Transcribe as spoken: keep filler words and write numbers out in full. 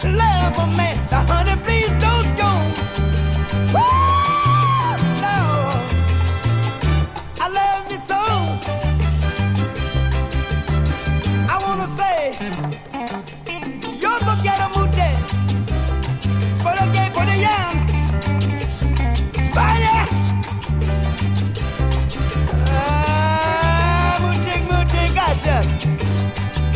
love a man. Now, honey, please don't go. Woo! Lord, I love you so. I wanna say, yo no quiero mucho, pero que por allá, vaya. Ah, mucho, mucho, gracias.